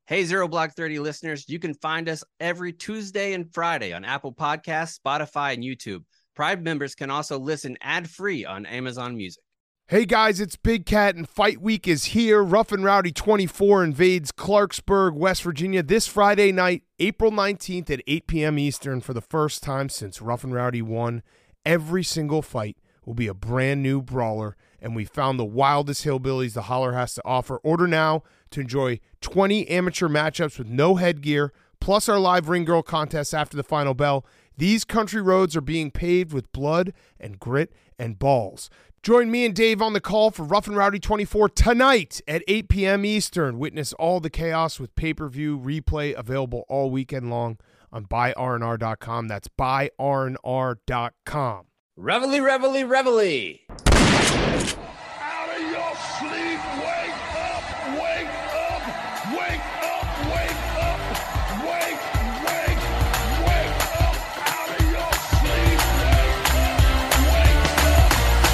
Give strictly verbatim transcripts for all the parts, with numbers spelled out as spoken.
Hey, Zero Block thirty listeners, you can find us every Tuesday and Friday on Apple Podcasts, Spotify, and YouTube. Prime members can also listen ad-free on Amazon Music. Hey guys, it's Big Cat and Fight Week is here. Rough and Rowdy twenty-four invades Clarksburg, West Virginia this Friday night, April nineteenth at eight p.m. Eastern for the first time since Rough and Rowdy won. Every single fight will be a brand new brawler, and we found the wildest hillbillies the Holler has to offer. Order now to enjoy twenty amateur matchups with no headgear, plus our live ring girl contest after the final bell. These country roads are being paved with blood and grit and balls. Join me and Dave on the call for Rough and Rowdy twenty-four tonight at eight p.m. Eastern. Witness all the chaos with pay-per-view replay available all weekend long on buy r n r dot com. That's buy r n r dot com. Reveille, reveille, reveille. Out of your sleep, wake up, wake up, wake up, wake up, wake, wake, wake up, out of your sleep, wake up, wake up.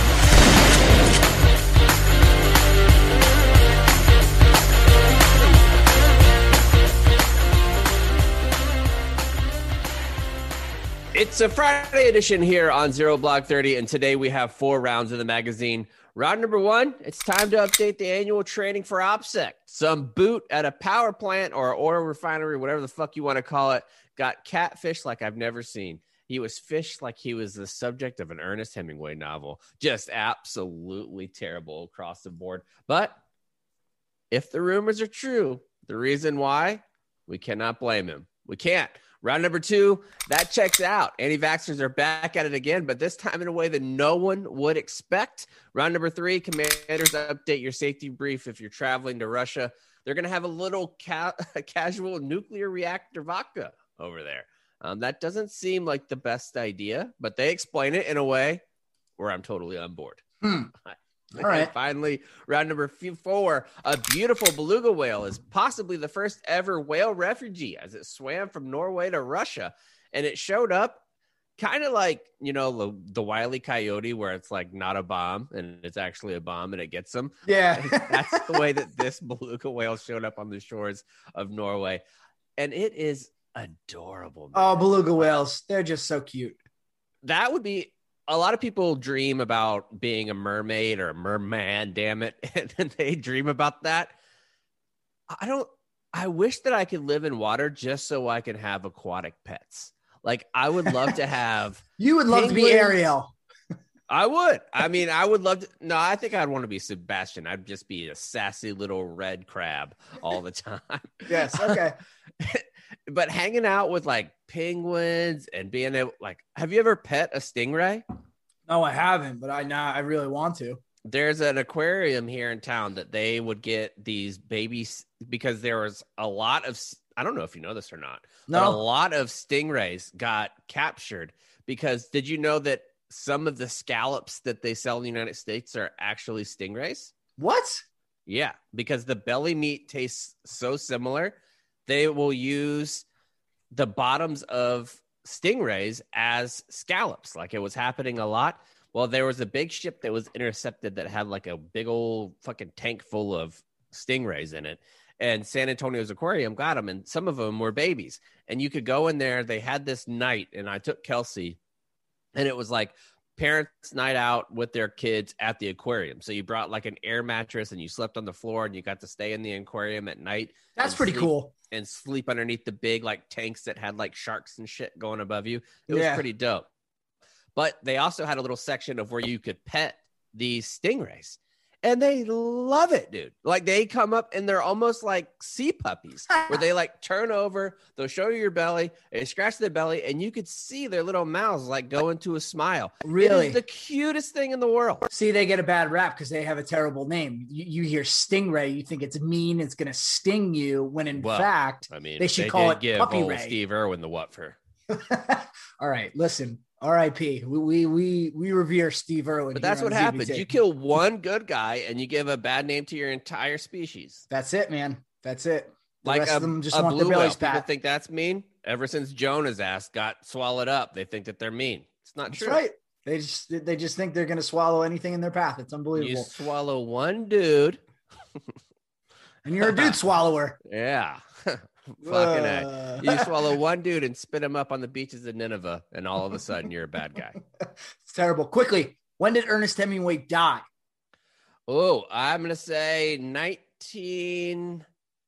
It's a Friday edition here on Zero Block thirty, and today we have four rounds of the magazine. Round number one, it's time to update the annual training for OPSEC. Some boot at a power plant or oil refinery, whatever the fuck you want to call it, got catfished like I've never seen. He was fished like he was the subject of an Ernest Hemingway novel. Just absolutely terrible across the board. But if the rumors are true, the reason why, we cannot blame him. We can't. Round number two, that checks out. Anti-vaxxers are back at it again, but this time in a way that no one would expect. Round number three, commanders update your safety brief if you're traveling to Russia. They're going to have a little ca- casual nuclear reactor vodka over there. Um, that doesn't seem like the best idea, but they explain it in a way where I'm totally on board. Hmm. All right. And finally, round number four, a beautiful beluga whale is possibly the first ever whale refugee as it swam from Norway to Russia. And it showed up kind of like, you know, the, the Wile E. Coyote, where it's like not a bomb and it's actually a bomb and it gets them. Yeah. That's the way that this beluga whale showed up on the shores of Norway. And it is adorable. Man. Oh, beluga whales. They're just so cute. That would be... A lot of people dream about being a mermaid or a merman, damn it. And then they dream about that. I don't, I wish that I could live in water just so I can have aquatic pets. Like, I would love to have. You would love penguins. to be Ariel. I would. I mean, I would love to. No, I think I'd want to be Sebastian. I'd just be a sassy little red crab all the time. Yes. Okay. But hanging out with like penguins and being able, like, have you ever pet a stingray? No, I haven't, but I now I really want to. There's an aquarium here in town that they would get these babies because there was a lot of, I don't know if you know this or not, No. but a lot of stingrays got captured because did you know that some of the scallops that they sell in the United States are actually stingrays? What? Yeah, because the belly meat tastes so similar. They will use the bottoms of stingrays as scallops, like it was happening a lot. Well, there was a big ship that was intercepted that had like a big old fucking tank full of stingrays in it. And San Antonio's aquarium got them, and some of them were babies. And you could go in there. They had this night, and I took Kelsey, and it was like parents' night out with their kids at the aquarium. So you brought like an air mattress, and you slept on the floor, and you got to stay in the aquarium at night. That's pretty sleep, cool. And sleep underneath the big like tanks that had like sharks and shit going above you. It was Yeah. pretty dope. But they also had a little section of where you could pet these stingrays. And they love it, dude. Like they come up and they're almost like sea puppies where they like turn over, they'll show you your belly, they scratch their belly, and you could see their little mouths like go into a smile. Really? It is the cutest thing in the world. See, they get a bad rap because they have a terrible name. You, you hear stingray, you think it's mean, it's going to sting you, when in Well, fact, I mean, they should call did it give puppy old ray. Steve Irwin the what for. All right, listen, R I P. We, we we we revere Steve Irwin. But that's here what on Z B happens. T. You kill one good guy and you give a bad name to your entire species. That's it, man. That's it. The Like rest a, of them just a want blue their whale. bellies People pat. think that's mean. Ever since Jonah's ass got swallowed up, they think that they're mean. It's not That's true. right. They just they just think they're going to swallow anything in their path. It's You unbelievable. swallow one dude, And you're a dude swallower. Yeah. Fucking Uh. A. You swallow one dude and spit him up on the beaches of Nineveh, and all of a sudden you're a bad guy. It's terrible. Quickly, when did Ernest Hemingway die? Oh, I'm going to say nineteen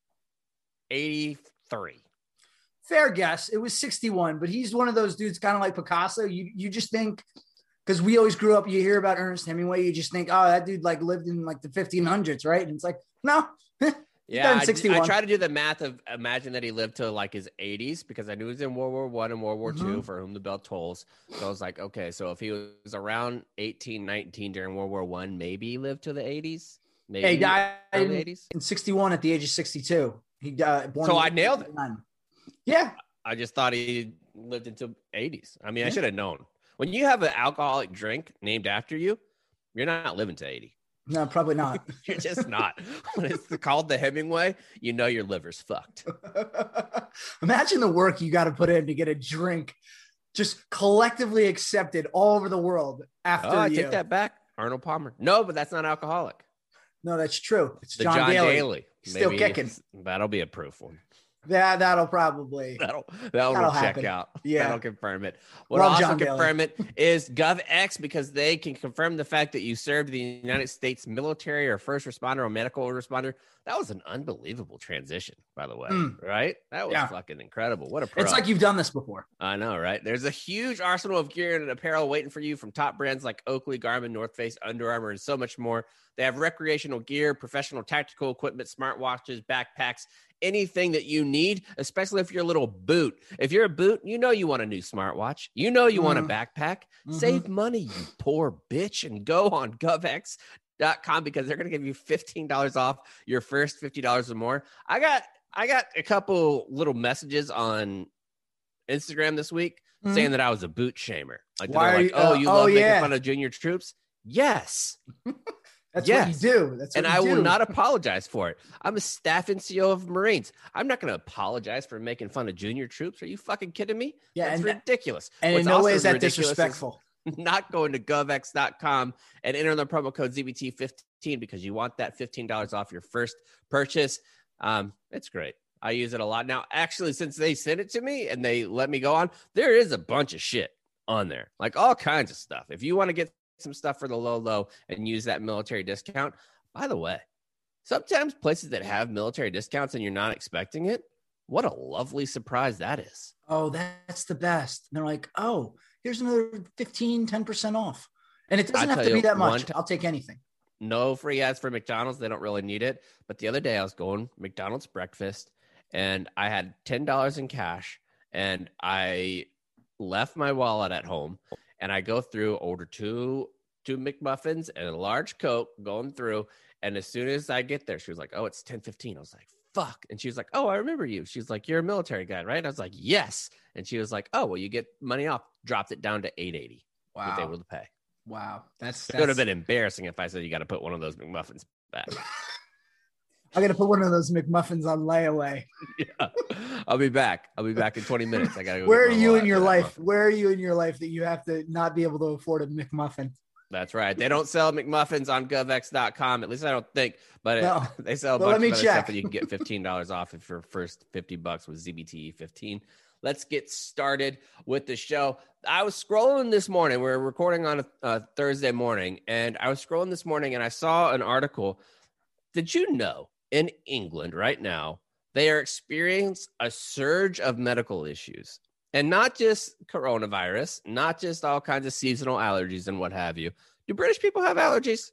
eighty-three. Fair guess. It was sixty-one, but he's one of those dudes kind of like Picasso. You you just think, because we always grew up, you hear about Ernest Hemingway, you just think, oh, that dude like lived in like the fifteen hundreds, right? And it's like, no. Yeah, I, I try to do the math of imagine that he lived to like his eighties because I knew he was in World War One and World War mm-hmm. Two, for whom the bell tolls. So I was like, okay, so if he was around eighteen, nineteen during World War One, maybe he lived to the eighties. Maybe he died in, the eighties. In sixty-one at the age of sixty-two. He died. Born so I nailed it. Yeah, I just thought he lived into eighties. I mean, yeah. I should have known. When you have an alcoholic drink named after you, you're not living to eighty. No, probably not. You're just not. When it's called the Hemingway, you know your liver's fucked. Imagine the work you got to put in to get a drink just collectively accepted all over the world after oh, I you. take that back. Arnold Palmer. No, but that's not alcoholic. No, that's true. It's the John, John Daly. Daly. Still Maybe kicking. That'll be a proof one. Yeah, that'll probably that'll that'll, that'll check happen. out. Yeah, that'll confirm it. What Love also John confirm Daly. it is GovX, because they can confirm the fact that you served the United States military or first responder or medical responder. That was an unbelievable transition, by the way. Mm. Right? That was yeah. fucking incredible. What a pro. It's like you've done this before. I know, right? There's a huge arsenal of gear and apparel waiting for you from top brands like Oakley, Garmin, North Face, Under Armour, and so much more. They have recreational gear, professional tactical equipment, smartwatches, backpacks, anything that you need, especially if you're a little boot. If you're a boot, you know you want a new smartwatch. You know you mm. want a backpack. Mm-hmm. Save money, you poor bitch, and go on GovX dot com because they're going to give you fifteen dollars off your first fifty dollars or more. I got I got a couple little messages on Instagram this week mm-hmm. saying that I was a boot shamer. Like, Why they're like, you, oh, uh, you oh, love yeah. making fun of junior troops? Yes. That's yes. what you do. That's what and you I do. will not apologize for it. I'm a staff N C O of Marines. I'm not going to apologize for making fun of junior troops. Are you fucking kidding me? Yeah, That's and, ridiculous. And What's in no way also is that ridiculous disrespectful. Is not going to GovX dot com and enter the promo code Z B T fifteen because you want that fifteen dollars off your first purchase. Um, it's great. I use it a lot. Now, actually, since they sent it to me and they let me go on, there is a bunch of shit on there, like all kinds of stuff. If you want to get some stuff for the low, low and use that military discount, by the way, sometimes places that have military discounts and you're not expecting it, what a lovely surprise that is. Oh, that's the best. And they're like, oh, here's another fifteen, ten percent off. And it doesn't have to be that much. T- I'll take anything. No free ads for McDonald's. They don't really need it. But the other day I was going McDonald's breakfast and I had ten dollars in cash and I left my wallet at home and I go through, order two, two McMuffins and a large Coke going through. And as soon as I get there, she was like, oh, it's ten fifteen. I was like, fuck. And she was like, oh, I remember you. She's like, you're a military guy, right? I was like, yes. And she was like, oh, well, you get money off. Dropped it down to eight eighty. Wow. Was able to pay. Wow. That's, It would have been embarrassing if I said you got to put one of those McMuffins back. I got to put one of those McMuffins on layaway. Yeah. I'll be back. I'll be back in twenty minutes. I got to go. Where are you in your life? Where are you in your life that you have to not be able to afford a McMuffin? That's right. They don't sell McMuffins on GovX dot com. At least I don't think, but no. it, they sell a well, bunch of other check. stuff that you can get fifteen dollars off if your first fifty bucks was Z B T E fifteen. Let's get started with the show. I was scrolling this morning. We're recording on a, a Thursday morning, and I was scrolling this morning, and I saw an article. Did you know in England right now, they are experiencing a surge of medical issues? And not just coronavirus, not just all kinds of seasonal allergies and what have you. Do British people have allergies?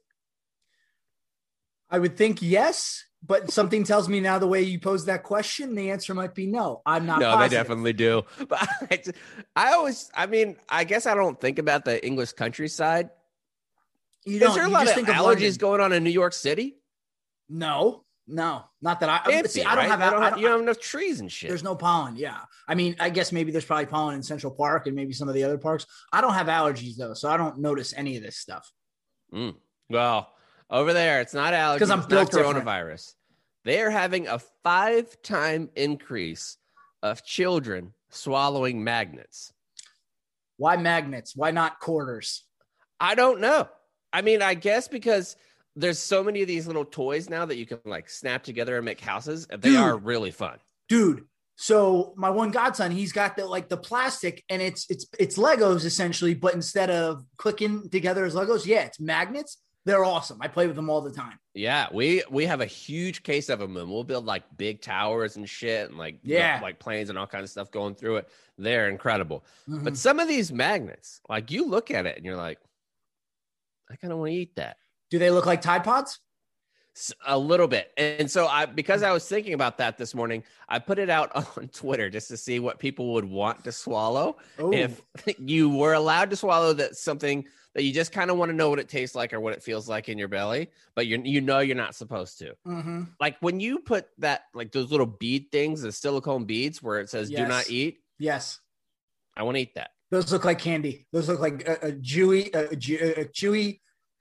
I would think yes, but something tells me now the way you pose that question, the answer might be no. I'm not No, positive. they definitely do. But I, I always, I mean, I guess I don't think about the English countryside. You don't, Is there a you lot just of think allergies London. going on in New York City? No, no, not that I Fancy, see. I don't right? have, They don't I have don't, you don't have enough trees and shit. There's no pollen. Yeah. I mean, I guess maybe there's probably pollen in Central Park and maybe some of the other parks. I don't have allergies though, so I don't notice any of this stuff. Mm. Well, over there, it's not allergies. Because I'm it's built not different. coronavirus. They are having a five-time increase of children swallowing magnets. Why magnets? Why not quarters? I don't know. I mean, I guess because there's so many of these little toys now that you can like snap together and make houses. And they Dude. are really fun. Dude. So my one godson, he's got the like the plastic and it's it's it's Legos essentially, but instead of clicking together as Legos, yeah, it's magnets. They're awesome. I play with them all the time. Yeah, we we have a huge case of them, and we'll build like big towers and shit, and like yeah, like planes and all kinds of stuff going through it. They're incredible. Mm-hmm. But some of these magnets, like you look at it and you're like, I kind of want to eat that. Do they look like Tide Pods? A little bit. And so I, because I was thinking about that this morning, I put it out on Twitter just to see what people would want to swallow. Ooh. If you were allowed to swallow that something that you just kind of want to know what it tastes like or what it feels like in your belly, but you you know you're not supposed to. Mm-hmm. Like when you put that, like those little bead things, the silicone beads where it says yes. do not eat. Yes. I want to eat that. Those look like candy. Those look like a, a chewy, a, a chewy,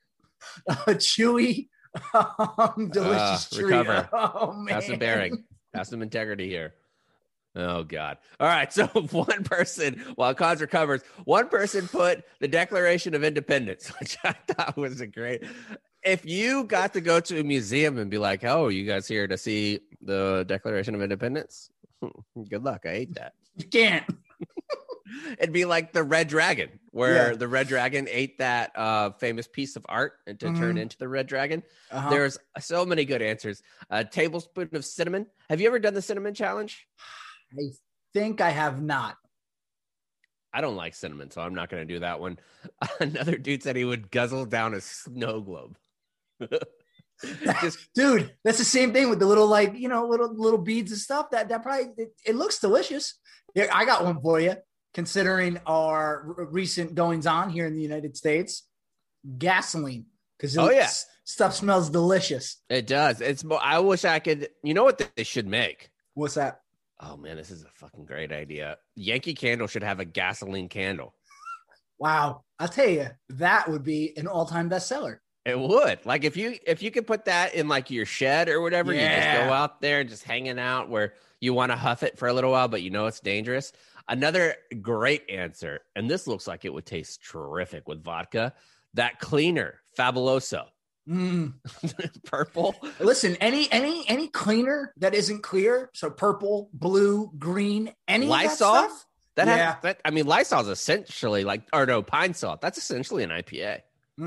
a chewy, um, delicious uh, treat. Recover. Oh, man. Have some bearing. Have some integrity here. Oh, God. All right. So one person, while Cons recovers, one person put the Declaration of Independence, which I thought was a great. If you got to go to a museum and be like, oh, you guys here to see the Declaration of Independence? Good luck. I ate that. You can't. It'd be like the Red Dragon, where Yeah. the Red Dragon ate that uh, famous piece of art and to Mhm. turn into the Red Dragon. Uh-huh. There's so many good answers. A tablespoon of cinnamon. Have you ever done the cinnamon challenge? I think I have not. I don't like cinnamon, so I'm not going to do that one. Another dude said he would guzzle down a snow globe. Just, Dude, that's the same thing with the little, like, you know, little little beads and stuff. That that probably it, it looks delicious. Yeah, I got one for you. Considering our r- recent goings on here in the United States, gasoline, because Oh, yeah. stuff smells delicious. it does. It's. More, I wish I could. You know what they should make? What's that? Oh man, this is a fucking great idea. Yankee Candle should have a gasoline candle. Wow, I'll tell you, that would be an all-time bestseller. It would. Like if you if you could put that in like your shed or whatever, you just Yeah. go out there and just hanging out where you want to huff it for a little while, but you know it's dangerous. Another great answer, and this looks like it would taste terrific with vodka. That cleaner, Fabuloso, Mm. purple. Listen, any any any cleaner that isn't clear, so purple, blue, green, any Lysol? of that stuff. That Yeah. has that. I mean, Lysol's essentially like, or no, Pine Salt. That's essentially an I P A.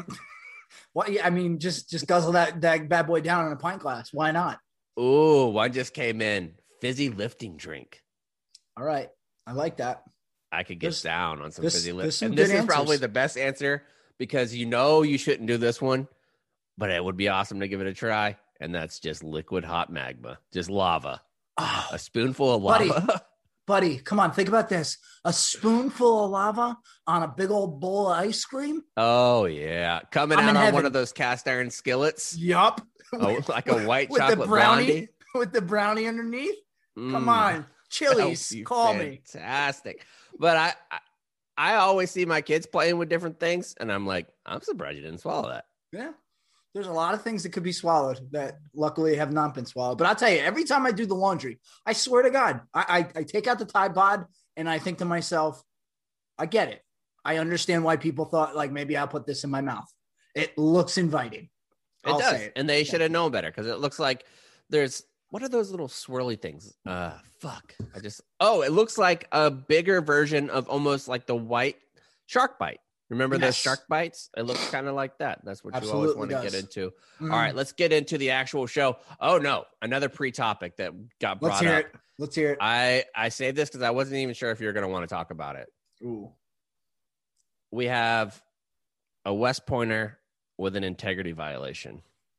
Well, yeah, I mean, just just guzzle that that bad boy down in a pint glass. Why not? Ooh, one just came in. Fizzy lifting drink. All right, I like that. I could get There's- down on some there's- fizzy there's lift. some And this good is probably answers. the best answer because you know you shouldn't do this one, but it would be awesome to give it a try. And that's just liquid hot magma, just lava. Oh, A spoonful of Buddy. lava. buddy, come on, think about this: a spoonful of lava on a big old bowl of ice cream. Oh, yeah. Coming I'm out in on heaven. one of those cast iron skillets. Yup. Oh, like a white With the chocolate brownie. blondie. With the brownie underneath. Come Mm. on, That would Chili's, be call me. fantastic. But I, I I always see my kids playing with different things, and I'm like, I'm surprised you didn't swallow that. Yeah. There's a lot of things that could be swallowed that luckily have not been swallowed. But I'll tell you, every time I do the laundry, I swear to God, I, I, I take out the Tide Pod and I think to myself, I get it. I understand why people thought like maybe I'll put this in my mouth. It looks inviting. It I'll does, say it. and they should have known better because it looks like there's what are those little swirly things? Uh, fuck. I just oh, it looks like a bigger version of almost like the white shark bite. Remember those Yes. shark bites? It looks kind of like that. That's what you Absolutely always want to does. get into. Mm. All right, let's get into the actual show. Oh no, another pre-topic that got brought Let's hear up. it. Let's hear it. I I say this because I wasn't even sure if you were going to want to talk about it. Ooh. We have a West Pointer with an integrity violation.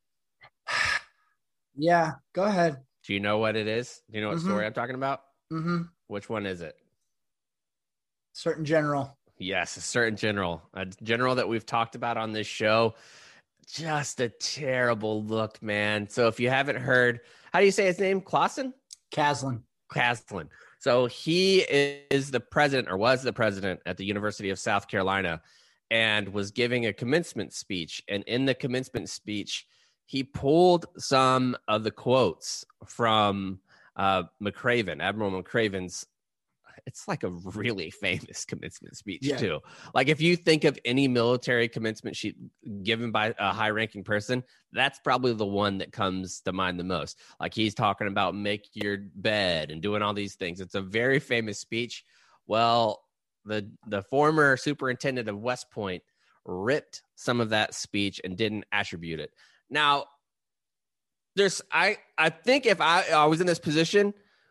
Yeah, go ahead. Do you know what it is? Do you know what Mhm. story I'm talking about? Mm-hmm. Which one is it? Certain general. Yes, a certain general, a general that we've talked about on this show. Just a terrible look, man. So if you haven't heard, how do you say his name? Clausen? Caslin. Caslin. So he is the president or was the president at the University of South Carolina and was giving a commencement speech. And in the commencement speech, he pulled some of the quotes from uh, McRaven, Admiral McRaven's it's like a really famous commencement speech Yeah. too. Like if you think of any military commencement sheet given by a high ranking person, that's probably the one that comes to mind the most. Like he's talking about make your bed and doing all these things. It's a very famous speech. Well, the, the former superintendent of West Point ripped some of that speech and didn't attribute it. Now there's, I, I think if I, I was in this position,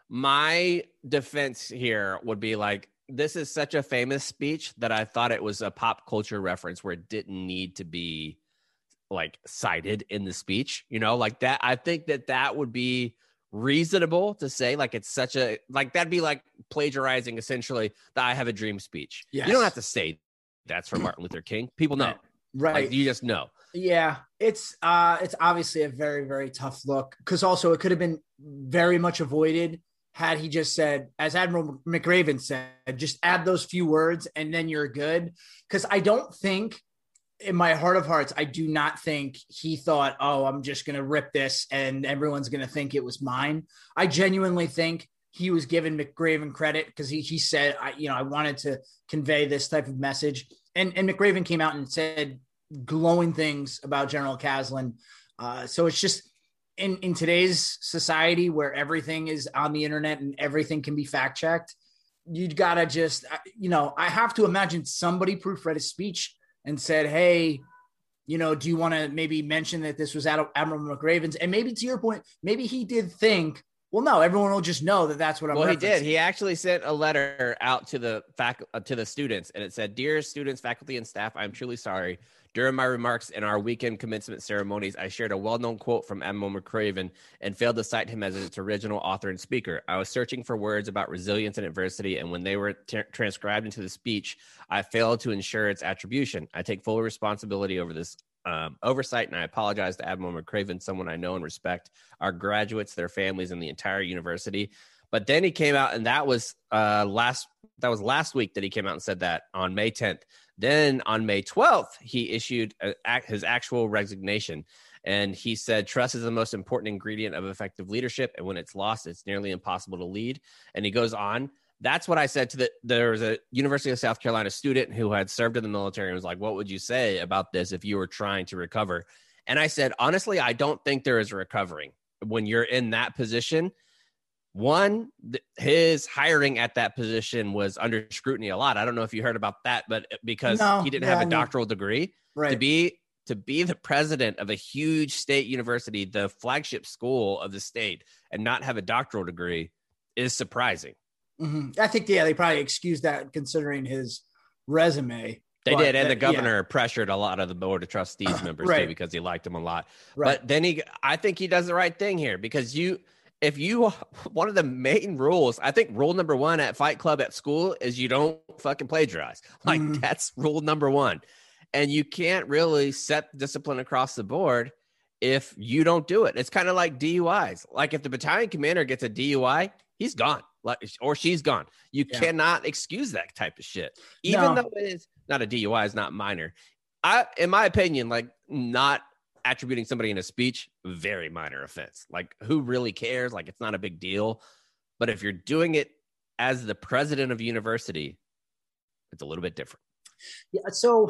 my defense here would be like, this is such a famous speech that I thought it was a pop culture reference where it didn't need to be like cited in the speech, you know, like that. I think that that would be reasonable to say, like, it's such a, like, that'd be like plagiarizing essentially the I Have a Dream speech. Yes. You don't have to say that's from Martin Luther King. People know, Right. Like, you just know. Yeah, it's uh, it's obviously a very, very tough look because also it could have been very much avoided had he just said, as Admiral McRaven said, just add those few words and then you're good. Because I don't think, in my heart of hearts, I do not think he thought, oh, I'm just going to rip this and everyone's going to think it was mine. I genuinely think he was giving McRaven credit because he he said, I you know, I wanted to convey this type of message. And, and McRaven came out and said glowing things about General Caslen. Uh, so it's just, in, in today's society where everything is on the internet and everything can be fact checked, you gotta just, you know, I have to imagine somebody proofread a speech and said, hey, you know, do you want to maybe mention that this was Ad- Admiral McRaven's? And maybe to your point, maybe he did think, well, no, everyone will just know that that's what I'm Well, referencing. he did. He actually sent a letter out to the fac- uh, to the students, and it said, "Dear students, faculty, and staff, I'm truly sorry. During my remarks in our weekend commencement ceremonies, I shared a well-known quote from Admiral McRaven and failed to cite him as its original author and speaker. I was searching for words about resilience and adversity, and when they were t- transcribed into the speech, I failed to ensure its attribution. I take full responsibility over this Um, oversight, and I apologize to Admiral McRaven, someone I know and respect, our graduates, their families, and the entire university." But then he came out, and that was uh, last that was last week that he came out and said that on May tenth. Then on May twelfth, he issued a, his actual resignation, and he said, "Trust is the most important ingredient of effective leadership, and when it's lost, it's nearly impossible to lead." And he goes on. That's what I said to the, there was a University of South Carolina student who had served in the military and was like, what would you say about this if you were trying to recover? And I said, honestly, I don't think there is recovering when you're in that position. One, th- his hiring at that position was under scrutiny a lot. I don't know if you heard about that, but because No, he didn't yeah, have a no. doctoral degree, Right. to be to be the president of a huge state university, the flagship school of the state, and not have a doctoral degree is surprising. Mhm. I think, yeah, they probably excused that considering his resume. They But did, and that- the yeah, governor pressured a lot of the board of trustees members Right. too because he liked him a lot. right. But then he, I think he does the right thing here because you, if you, one of the main rules, I think rule number one at Fight Club at school is you don't fucking plagiarize. Like Mhm. that's rule number one, and you can't really set discipline across the board if you don't do it. It's kind of like D U Is. Like if the battalion commander gets a D U I, he's gone. Like, or she's gone. You Yeah. cannot excuse that type of shit, even No. though it is not a D U I, is not minor. I, in my opinion, like not attributing somebody in a speech, very minor offense. Like who really cares? Like it's not a big deal. But if you're doing it as the president of a university, it's a little bit different. Yeah, so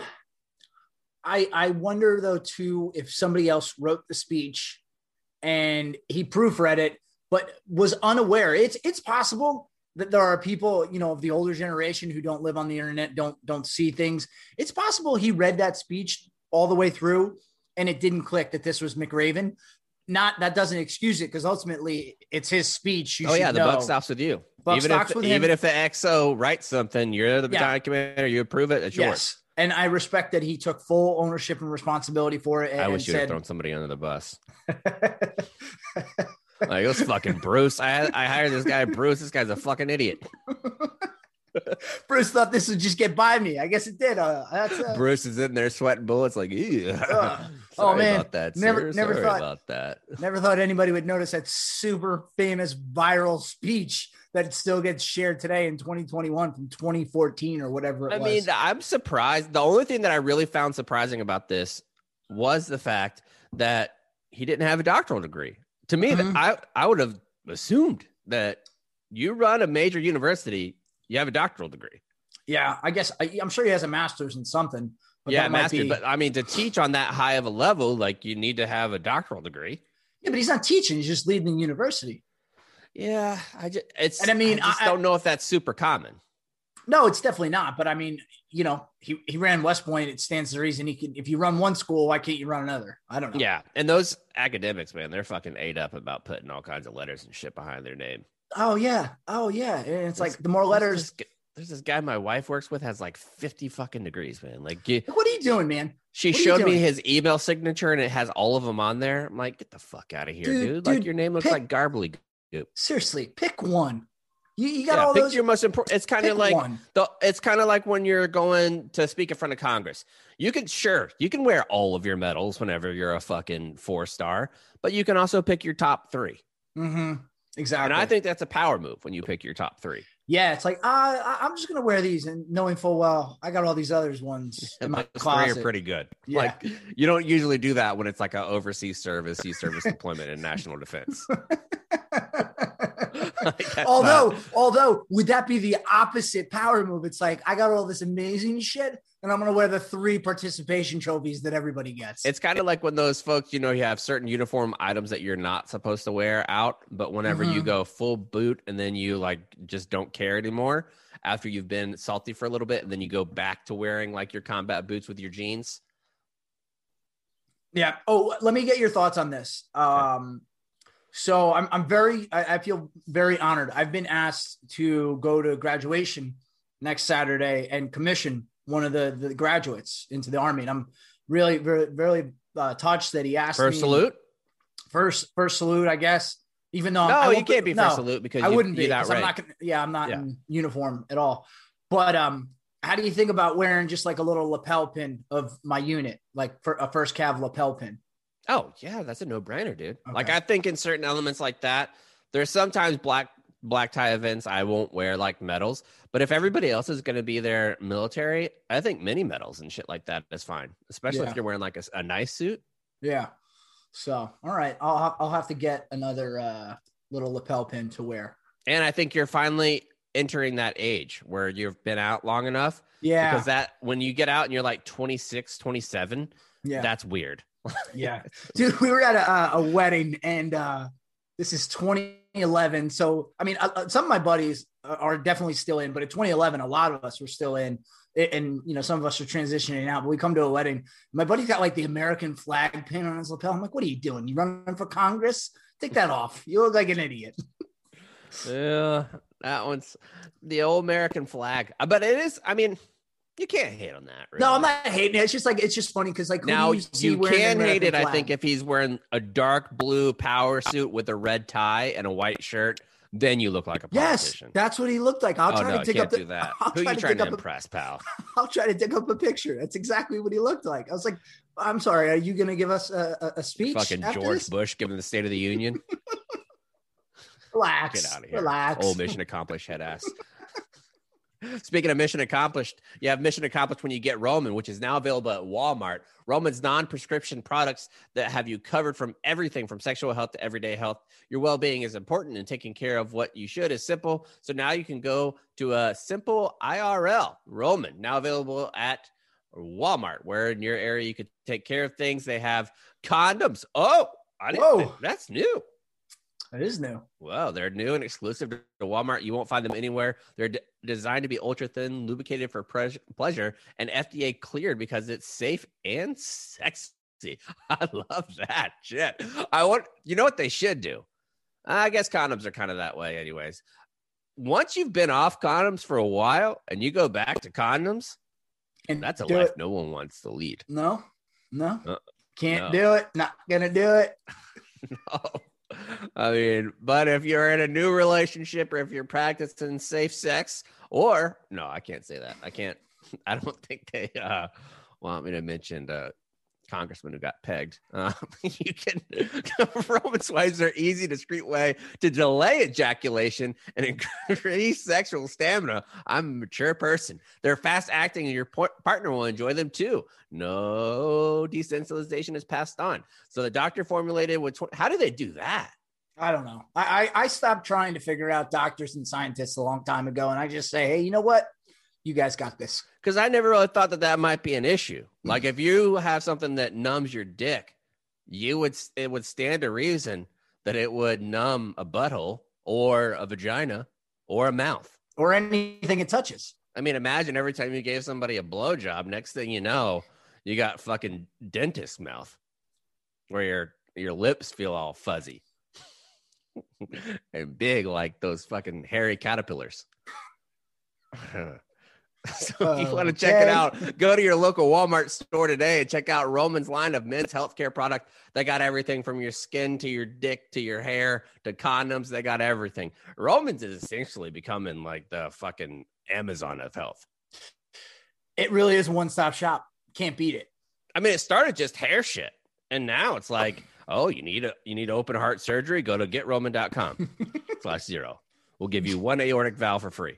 I I wonder though too if somebody else wrote the speech and he proofread it but was unaware. It's it's possible that there are people, you know, of the older generation who don't live on the internet, don't don't see things. It's possible he read that speech all the way through and it didn't click that this was McRaven. Not that doesn't excuse it because ultimately it's his speech. You Oh should yeah, the know. buck stops with you. Buck even stops if with even him. if the X O writes something, you're the Yeah. battalion commander, you approve it, it's yours. Yes. And I respect that he took full ownership and responsibility for it. And, I wish and you'd have said, thrown somebody under the bus. Like it was fucking Bruce. I I hired this guy Bruce. This guy's a fucking idiot. Bruce thought this would just get by me. I guess it did. Uh, that's uh, Bruce is in there sweating bullets. Like, ew. Ugh. Sorry Oh, man. about that. Never- sir. never Sorry thought- about that. never thought anybody would notice that super famous viral speech that still gets shared today in twenty twenty-one from twenty fourteen or whatever it I was. mean, I'm surprised. The only thing that I really found surprising about this was the fact that he didn't have a doctoral degree. To me, Mhm. that I I would have assumed that you run a major university, You have a doctoral degree. Yeah, I guess I, I'm sure he has a master's in something. But Yeah, that might master. be- But I mean, to teach on that high of a level, like you need to have a doctoral degree. Yeah, but he's not teaching. He's just leading the university. Yeah, I just it's. And I mean, I just I- don't know if that's super common. No, it's definitely not. But I mean, you know, he, he ran West Point. It stands to reason he can. If you run one school, why can't you run another? I don't know. Yeah, and those academics, man, they're fucking ate up about putting all kinds of letters and shit behind their name. Oh yeah. Oh yeah. And it's There's- like the more there's letters. this g- There's this guy my wife works with has like fifty fucking degrees, man. Like, you, What are you doing, man? she What are you showed me doing? his email signature and it has all of them on there. I'm like, get the fuck out of here, Dude, dude. Like, dude, your name looks pick- like garbly. Seriously, pick one. You, you got Yeah, all pick those. your most important. It's kind of pick like one. the. It's kind of like when you're going to speak in front of Congress. You can sure you can wear all of your medals whenever you're a fucking four star, but you can also pick your top three. Mm-hmm. Exactly. And I think that's a power move when you pick your top three. yeah, it's like uh, I- I'm just gonna wear these, and knowing full well I got all these others ones in my Those three closet. are pretty good. Yeah. Like, you don't usually do that when it's like a overseas service, sea service deployment, and national defense. Like, that's although, not- although, would that be the opposite power move? It's like I got all this amazing shit, and I'm gonna wear the three participation trophies that everybody gets. it's kind of like when those folks, you know, you have certain uniform items that you're not supposed to wear out, but whenever you Mhm. go full boot and then you like just don't care anymore after you've been salty for a little bit, and then you go back to wearing like your combat boots with your jeans. Yeah. Oh, let me get your thoughts on this. Um, so I'm I'm very I, I feel very honored. I've been asked to go to graduation next Saturday and commission one of the the graduates into the Army, and I'm really very very uh, touched that he asked First me salute. first first salute, I guess. Even though I No, won't you can't be no, first salute because I you, wouldn't be. you're not 'cause I'm right. not gonna, yeah, I'm not Yeah. in uniform at all. But um, how do you think about wearing just like a little lapel pin of my unit, like for a first cav lapel pin? Oh, yeah, that's a no-brainer, dude. Like, Okay. I think in certain elements like that, there's sometimes black black tie events I won't wear like medals, but if everybody else is going to be there military, I think mini medals and shit like that is fine, especially Yeah. if you're wearing like a, a nice suit. Yeah. So, all right, I'll ha- I'll have to get another uh, little lapel pin to wear. And I think you're finally entering that age where you've been out long enough, Yeah. because that when you get out and you're like twenty-six, twenty-seven, yeah. that's weird. Yeah. Dude, we were at a, a wedding, and uh, this is twenty eleven. So, I mean, uh, some of my buddies are definitely still in, but in twenty eleven, a lot of us were still in. And, you know, some of us are transitioning out, but we come to a wedding. My buddy's got like the American flag pin on his lapel. I'm like, what are you doing? You running for Congress? Take that off. You look like an idiot. Yeah, that one's the old American flag. Uh, But it is, I mean, you can't hate on that. Really. No, I'm not hating it. It's just like, it's just funny because like, who Now do you, see you wearing the can hate American it, I flag? think, if he's wearing a dark blue power suit with a red tie and a white shirt, then you look like a Yes, politician. that's what he looked like. I'll oh try no, to dig can't up the, do that. I'll Who try you to trying dig to up a- impress, pal? I'll try to dig up a picture. That's exactly what he looked like. I was like, I'm sorry. Are you going to give us a, a, a speech? Fucking after George this? Bush giving the State of the Union. Relax. Get out of here. Relax. Old mission accomplished head ass. Speaking of mission accomplished, you have mission accomplished when you get Roman, which is now available at Walmart. Roman's non-prescription products that have you covered from everything from sexual health to everyday health. Your well-being is important, and taking care of what you should is simple. So now you can go to a simple I R L. Roman, now available at Walmart, where in your area you could take care of things. They have condoms. Oh, I didn't, Whoa. that's new. It is new. Well, they're new and exclusive to Walmart. You won't find them anywhere. They're d- designed to be ultra thin, lubricated for pres- pleasure, and F D A cleared because it's safe and sexy. I love that shit. I want, you know what they should do? I guess condoms are kind of that way, anyways. Once you've been off condoms for a while and you go back to condoms, And that's a do life it. no one wants to lead. No, no, Uh, can't no. do it. Not gonna do it. No. I mean, but if you're in a new relationship or if you're practicing safe sex, or no, I can't say that. I can't. I don't think they uh, want me to mention the congressman who got pegged. Uh, you can. Roman swipes are easy, discreet way to delay ejaculation and increase sexual stamina. I'm a mature person. They're fast acting, and your po- partner will enjoy them too. No desensitization is passed on. So the doctor formulated with. Tw- How do they do that? I don't know. I, I I stopped trying to figure out doctors and scientists a long time ago, and I just say, hey, you know what? You guys got this. Because I never really thought that that might be an issue. Like if you have something that numbs your dick, you would it would stand to reason that it would numb a butthole or a vagina or a mouth or anything it touches. I mean, imagine every time you gave somebody a blowjob, next thing you know, you got fucking dentist mouth where your your lips feel all fuzzy and big like those fucking hairy caterpillars. So if you want to check it out, go to your local Walmart store today and check out Roman's line of men's healthcare product. They got everything from your skin to your dick to your hair to condoms. They got everything. Roman's is essentially becoming like the fucking Amazon of health. It really is a one-stop shop. Can't beat it. I mean, it started just hair shit, and now it's like, oh, you need a you need open heart surgery? Go to get roman dot com slash zero. We'll give you one aortic valve for free.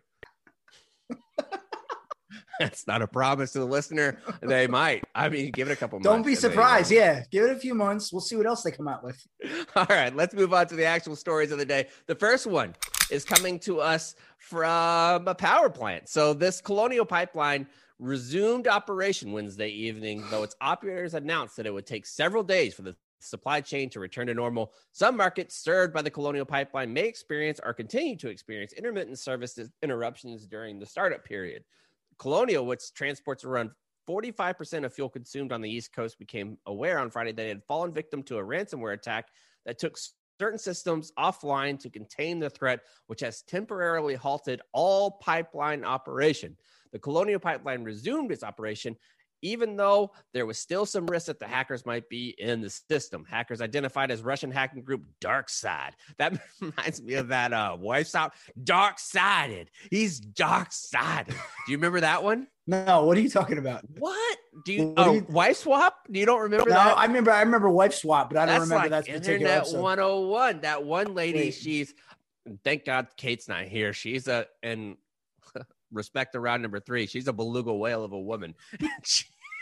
That's not a promise to the listener. They might. I mean, give it a couple months. Don't be surprised. Yeah. Give it a few months. We'll see what else they come out with. All right. Let's move on to the actual stories of the day. The first one is coming to us from a power plant. So this Colonial Pipeline resumed operation Wednesday evening, though its operators announced that it would take several days for the supply chain to return to normal. Some markets served by the Colonial Pipeline may experience or continue to experience intermittent service interruptions during the startup period. Colonial, which transports around forty-five percent of fuel consumed on the East Coast, became aware on Friday that it had fallen victim to a ransomware attack that took certain systems offline to contain the threat, which has temporarily halted all pipeline operation. The Colonial Pipeline resumed its operation, even though there was still some risk that the hackers might be in the system. Hackers identified as Russian hacking group DarkSide. That reminds me of that uh, wife out. Dark-sided. He's dark-sided. Do you remember that one? No, what are you talking about? What? Do you, What oh, do you- wife swap? You don't remember No, that? I remember I remember wife swap, but I don't That's remember like that particular Internet episode. one oh one. That one lady, Wait. she's, thank God Kate's not here. She's a, and respect to round number three, she's a beluga whale of a woman. she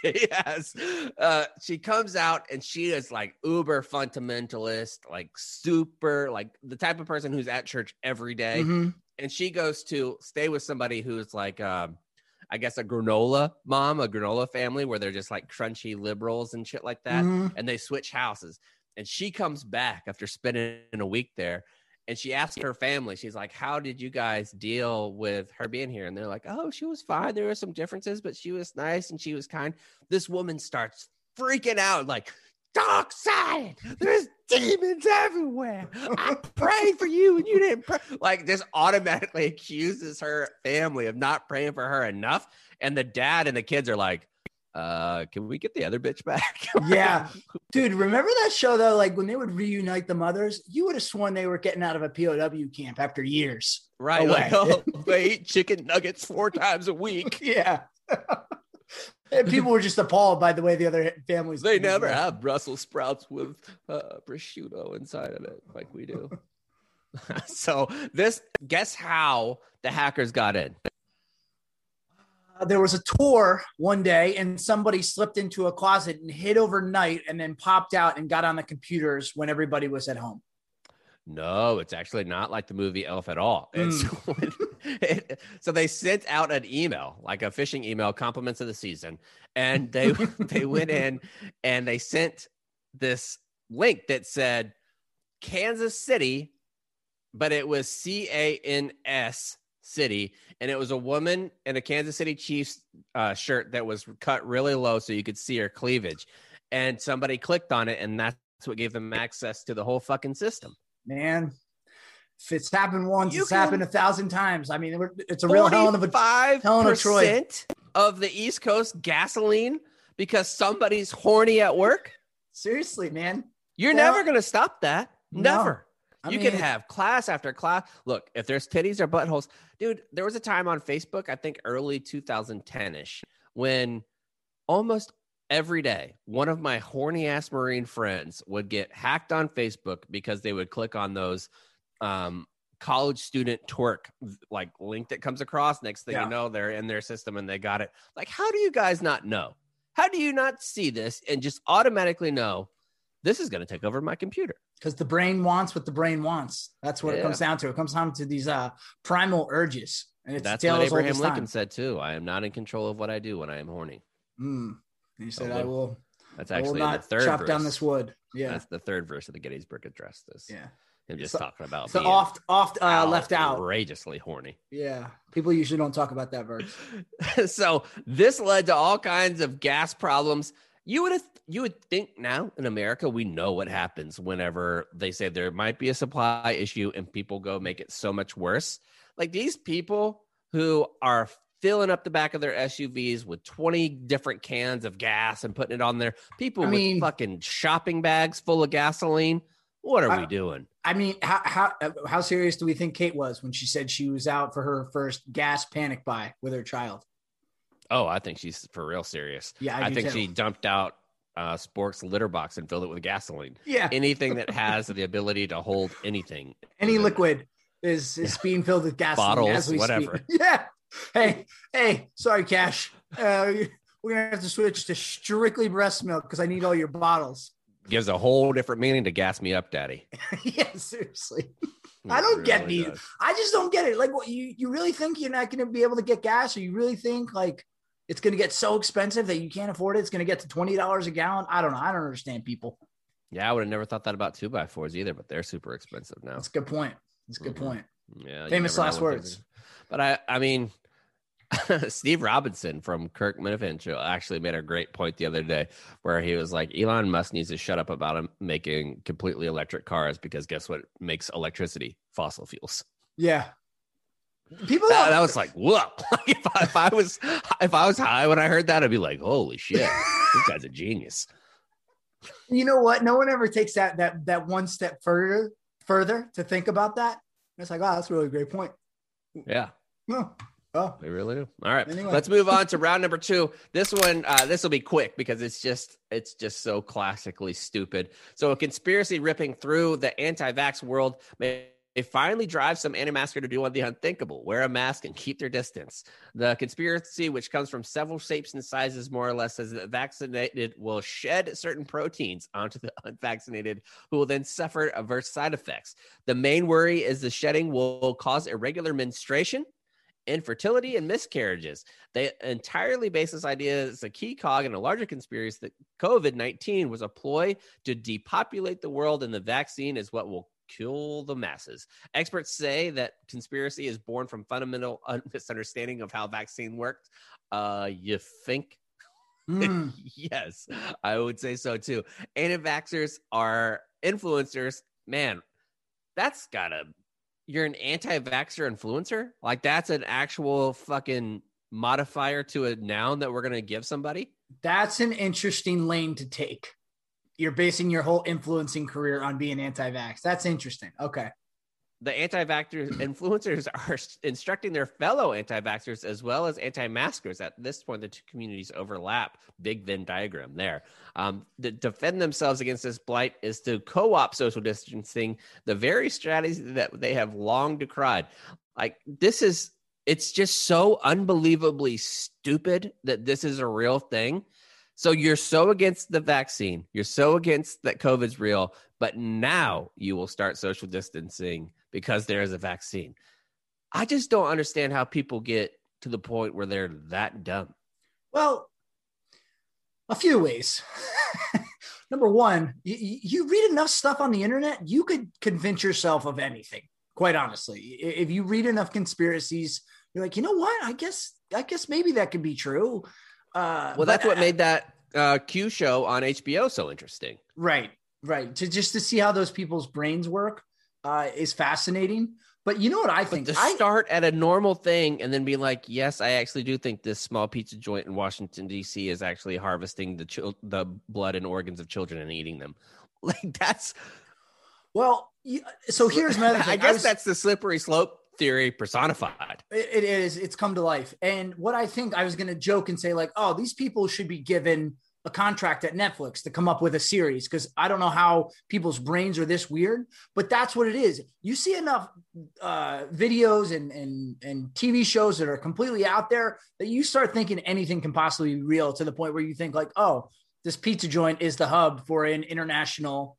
has, uh, she comes out and she is like uber fundamentalist, like super, like the type of person who's at church every day. Mhm. And she goes to stay with somebody who's like, um, I guess a granola mom, a granola family where they're just like crunchy liberals and shit like that. Mhm. And they switch houses. And she comes back after spending a week there. And she asked her family, she's like, how did you guys deal with her being here? And they're like, oh, she was fine. There were some differences, but she was nice and she was kind. This woman starts freaking out like, dark side, there's demons everywhere. I prayed for you and you didn't pray. Like, just automatically accuses her family of not praying for her enough. And the dad and the kids are like, uh, can we get the other bitch back? Yeah. Dude, remember that show though? Like when they would reunite the mothers, you would have sworn they were getting out of a P O W camp after years. Right. away. Like, oh, they eat chicken nuggets four times a week. Yeah. And people were just appalled by the way the other families. They never have Brussels sprouts with uh, prosciutto inside of it like we do. So this, guess how the hackers got in? Uh, there was a tour one day and somebody slipped into a closet and hid overnight and then popped out and got on the computers when everybody was at home. No, it's actually not like the movie Elf at all. Mm. It's it, so they sent out an email, like a phishing email, compliments of the season, and they they went in and they sent this link that said Kansas City, but it was C A N S City, and it was a woman in a Kansas City Chiefs uh, shirt that was cut really low so you could see her cleavage, and somebody clicked on it, and that's what gave them access to the whole fucking system. Man, if it's happened once, You it's can- happened a thousand times. I mean, it's a real hell of a five hell of a Troy. percent of the East Coast gasoline because somebody's horny at work. Seriously, man. You're Well, never going to stop that. no. Never. I you mean, can have class after class. Look, if there's titties or buttholes, dude, there was a time on Facebook, I think early two thousand ten-ish, when almost every day, one of my horny ass Marine friends would get hacked on Facebook because they would click on those um, college student twerk like link that comes across. Next thing Yeah. you know, they're in their system and they got it. Like, how do you guys not know? How do you not see this and just automatically know this is going to take over my computer? Because the brain wants what the brain wants. That's what Yeah. it comes down to. It comes down to these uh, primal urges. And it's That's tale what as old Abraham as Lincoln time. said too. I am not in control of what I do when I am horny. Mm. He said, Oh, I will, That's I will actually in the not third chop verse. down this wood. Yeah. That's the third verse of the Gettysburg Address. This. yeah. Him just So- talking about So being oft, oft uh, left out. outrageously horny. Yeah. People usually don't talk about that verse. So this led to all kinds of gas problems. You would you would think now in America we know what happens whenever they say there might be a supply issue and people go make it so much worse. Like these people who are filling up the back of their S U Vs with twenty different cans of gas and putting it on there. People I with mean- fucking shopping bags full of gasoline. What are I- we doing? I mean, how, how, how serious do we think Kate was when she said she was out for her first gas panic buy with her child? Oh, I think she's for real serious. Yeah, I I, do think too. she dumped out uh, Spork's litter box and filled it with gasoline. Yeah. Anything that has the ability to hold anything. Any is in liquid is, is being filled with gasoline. Bottles, as we whatever. Speak. Yeah. Hey, hey, sorry, Cash. Uh, we're going to have to switch to strictly breast milk because I need all your bottles. it. Gives a whole different meaning to gas me up, daddy. Yeah, seriously. It I don't get really these. does. I just don't get it. Like, what you, you really think you're not going to be able to get gas, or you really think like it's going to get so expensive that you can't afford it? It's going to get to twenty dollars a gallon. I don't know. I don't understand people. Yeah, I would have never thought that about two by fours either, but they're super expensive now. That's a good point. That's a good Mhm. point. Yeah, you Famous never know last when words. things are- But I, I mean, Steve Robinson from Kirk Minifin Show actually made a great point the other day where he was like, Elon Musk needs to shut up about him making completely electric cars because guess what makes electricity? Fossil fuels. Yeah. People That, don't- that was like, whoa. if, I, if I was if I was high when I heard that, I'd be like, holy shit, this guy's a genius. you know what? No one ever takes that that that one step further further to think about that. And it's like, oh, that's a really great point. Yeah. Oh, oh. We really do. All right, Anyway. let's move on to round number two. This one, uh, this will be quick because it's just, it's just so classically stupid. So a conspiracy ripping through the anti-vax world may finally drive some anti-masker to do one of the unthinkable: wear a mask and keep their distance. The conspiracy, which comes from several shapes and sizes, more or less, says that vaccinated will shed certain proteins onto the unvaccinated, who will then suffer adverse side effects. The main worry is the shedding will cause irregular menstruation, infertility, and miscarriages. They entirely base this idea as a key cog in a larger conspiracy that COVID nineteen was a ploy to depopulate the world, and the vaccine is what will kill the masses. Experts say that conspiracy is born from fundamental un- misunderstanding of how vaccine worked. Uh, you think? Mm. Yes, I would say so too. Anti-vaxxers are influencers. Man, that's gotta, you're an anti-vaxxer influencer? Like that's an actual fucking modifier to a noun that we're going to give somebody? That's an interesting lane to take. You're basing your whole influencing career on being anti-vax. That's interesting. Okay. The anti-vaxxer influencers are instructing their fellow anti-vaxxers as well as anti-maskers. At this point, the two communities overlap. Big Venn diagram there. Um, to defend themselves against this blight is to co-opt social distancing, the very strategy that they have long decried. Like this is, it's just so unbelievably stupid that this is a real thing. So you're so against the vaccine, you're so against that COVID's real, but now you will start social distancing because there is a vaccine. I just don't understand how people get to the point where they're that dumb. Well, a few ways. Number one, you, you read enough stuff on the internet, you could convince yourself of anything, quite honestly. If you read enough conspiracies, you're like, you know what? I guess, I guess maybe that could be true. Uh, Well, that's but- what made that uh, Q show on H B O so interesting. Right, right. To just to see how those people's brains work uh, is fascinating. But you know what I think? To I, start at a normal thing and then be like, yes, I actually do think this small pizza joint in Washington, D C is actually harvesting the chil- the blood and organs of children and eating them. Like that's, well, you, so here's my other thing. I guess was- that's the slippery slope theory personified. It, it is. It's come to life. And what I think, I was going to joke and say like, oh, these people should be given a contract at Netflix to come up with a series, because I don't know how people's brains are this weird, but that's what it is. You see enough uh, videos and, and, and T V shows that are completely out there that you start thinking anything can possibly be real, to the point where you think like, oh, this pizza joint is the hub for an international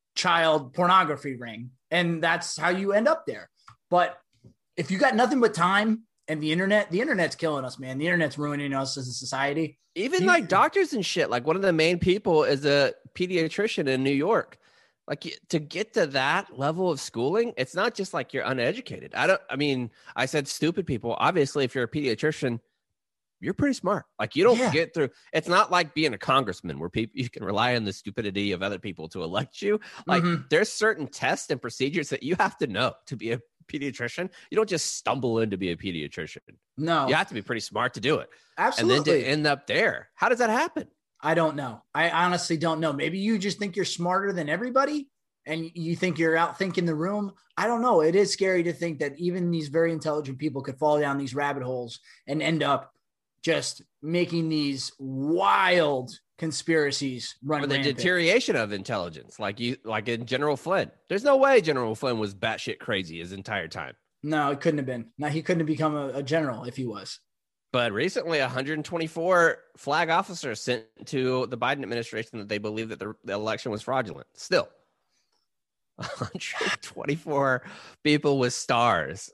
child pornography ring. And that's how you end up there. But if you got nothing but time and the internet, the internet's killing us, man. The internet's ruining us as a society. Even you, like doctors and shit. Like one of the main people is a pediatrician in New York. Like to get to that level of schooling, it's not just like you're uneducated. I don't, I mean, I said stupid people. Obviously, if you're a pediatrician, you're pretty smart. Like you don't yeah. get through. It's not like being a congressman where people you can rely on the stupidity of other people to elect you. Like mm-hmm. there's certain tests and procedures that you have to know to be a pediatrician. You don't just stumble in to be a pediatrician. No, you have to be pretty smart to do it. Absolutely. And then to end up there, how does that happen? I don't know. I honestly don't know. Maybe you just think you're smarter than everybody and you think you're out thinking the room. I don't know. It is scary to think that even these very intelligent people could fall down these rabbit holes and end up just making these wild conspiracies run or the rampant. Deterioration of intelligence, like you, like in General Flynn. There's no way General Flynn was batshit crazy his entire time. No, it couldn't have been. No, he couldn't have become a, a general if he was. But recently, one hundred twenty-four flag officers sent to the Biden administration that they believe that the, the election was fraudulent. Still, one hundred twenty-four people with stars.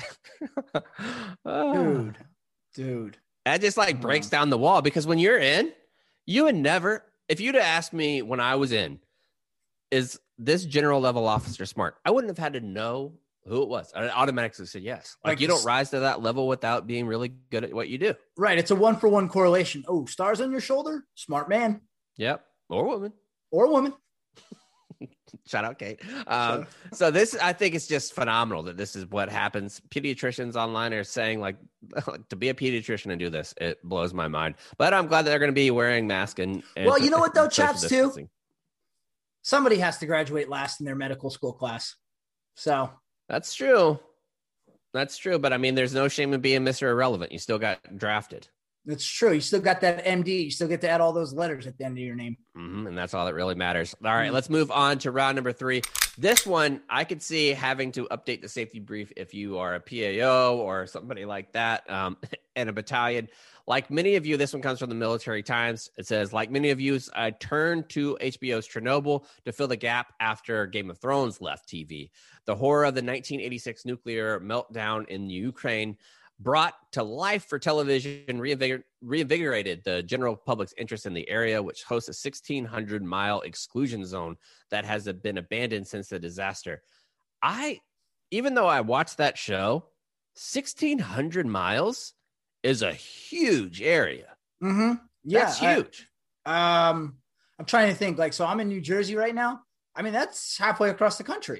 oh. Dude, dude. That just like breaks down the wall because when you're in, you would never, if you'd have asked me when I was in, is this general level officer smart? I wouldn't have had to know who it was. I automatically said yes. Like, like you don't rise to that level without being really good at what you do. Right. It's a one for one correlation. Oh, stars on your shoulder. Smart man. Yep. Or woman. Or woman. Shout out, Kate. Um, so this, I think it's just phenomenal that this is what happens. Pediatricians online are saying like, to be a pediatrician and do this, it blows my mind. But I'm glad that they're going to be wearing masks. And, and well, you know what though, chaps distancing. too? Somebody has to graduate last in their medical school class. So that's true. That's true. But I mean, there's no shame in being Mister Irrelevant. You still got drafted. That's true. You still got that M D. You still get to add all those letters at the end of your name. Mm-hmm, and that's all that really matters. All right, mm-hmm. Let's move on to round number three. This one, I could see having to update the safety brief if you are a P A O or somebody like that um, in a battalion. Like many of you, this one comes from the Military Times. It says, like many of you, I turned to H B O's Chernobyl to fill the gap after Game of Thrones left T V. The horror of the nineteen eighty-six nuclear meltdown in Ukraine brought to life for television, reinvigor- reinvigorated the general public's interest in the area, which hosts a sixteen hundred mile exclusion zone that has been abandoned since the disaster. I, even though I watched that show, sixteen hundred miles is a huge area. Mm-hmm. Yeah, that's huge. I, um, I'm trying to think. Like, so I'm in New Jersey right now. I mean, that's halfway across the country.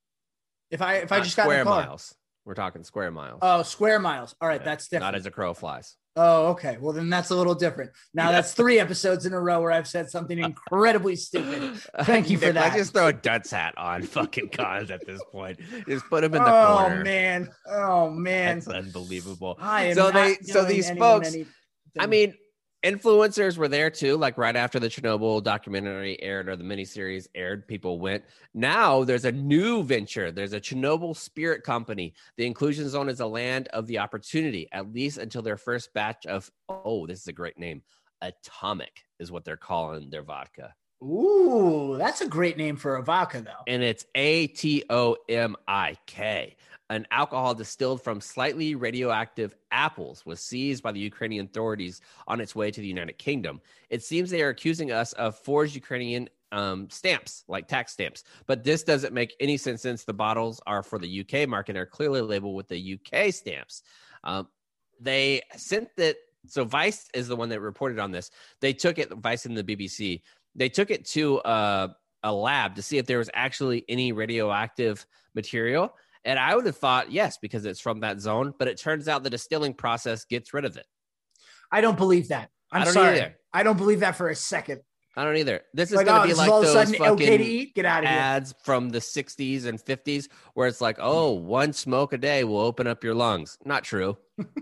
If I if Not I just got in square the car. miles. We're talking square miles. Oh, square miles. All right, yeah, that's different. Not as a crow flies. Oh, okay. Well, then that's a little different. Now that's three episodes in a row where I've said something incredibly stupid. Thank you for that. I just throw a Duds hat on fucking cons at this point. Just put them in the oh, corner. Oh man. Oh man. That's unbelievable. I am so not they, so these folks. Anything. I mean, influencers were there too. Like right after the Chernobyl documentary aired or the miniseries aired, people went. Now there's a new venture. There's a Chernobyl Spirit Company. The inclusion zone is a land of the opportunity, at least until their first batch of, oh, this is a great name. Atomic is what they're calling their vodka. Ooh, that's a great name for a vodka though. And it's A T O M I K. An alcohol distilled from slightly radioactive apples was seized by the Ukrainian authorities on its way to the United Kingdom. It seems they are accusing us of forged Ukrainian um, stamps, like tax stamps. But this doesn't make any sense since the bottles are for the U K market and are clearly labeled with the U K stamps. Um, they sent that. So Vice is the one that reported on this. They took it, Vice and the B B C, they took it to uh, a lab to see if there was actually any radioactive material. And I would have thought, yes, because it's from that zone. But it turns out the distilling process gets rid of it. I don't believe that. I'm I don't sorry. Either. I don't believe that for a second. I don't either. This is like, going to oh, be this like is all those of a sudden fucking okay to eat? Get out of here. ads from the sixties and fifties where it's like, oh, one smoke a day will open up your lungs. Not true.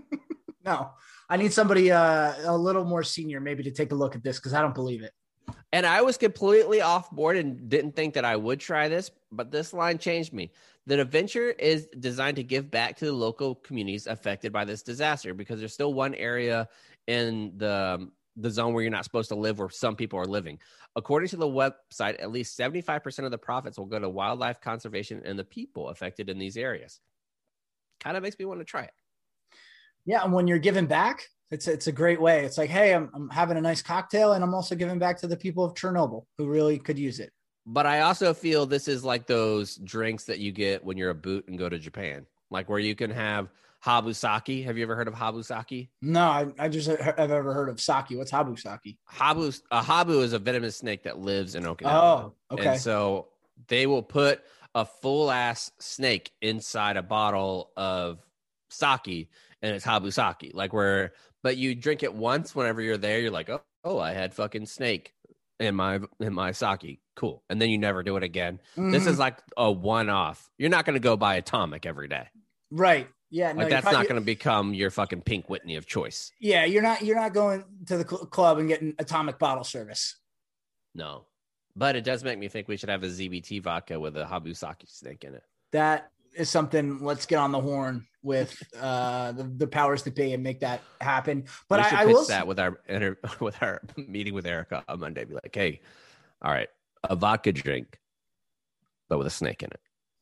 No. I need somebody uh, a little more senior maybe to take a look at this because I don't believe it. And I was completely off board and didn't think that I would try this, but this line changed me. The venture is designed to give back to the local communities affected by this disaster because there's still one area in the the zone where you're not supposed to live, where some people are living. According to the website, at least seventy-five percent of the profits will go to wildlife conservation and the people affected in these areas. Kind of makes me want to try it. Yeah, and when you're giving back, it's it's a great way. It's like, hey, I'm, I'm having a nice cocktail, and I'm also giving back to the people of Chernobyl who really could use it. But I also feel this is like those drinks that you get when you're a boot and go to Japan, like where you can have Habusaki. Have you ever heard of Habusaki? No, I, I just have ever heard of sake. What's Habusaki? Habu, a habu is a venomous snake that lives in Okinawa. Oh, okay. And so they will put a full ass snake inside a bottle of sake, and it's Habusaki. Like where, but you drink it once whenever you're there. You're like, oh, oh, I had fucking snake in my in my sake. Cool. And then you never do it again. Mm-hmm. This is like a one off. You're not going to go buy Atomic every day. Right. Yeah. No, like that's probably not going to become your fucking Pink Whitney of choice. Yeah. You're not, you're not going to the cl- club and getting Atomic bottle service. No, but it does make me think we should have a Z B T vodka with a Habusaki snake in it. That is something. Let's get on the horn with uh, the, the powers that be and make that happen. But we should I, I pitch will that with our, with our meeting with Erica on Monday. Be like, hey, all right, a vodka drink, but with a snake in it.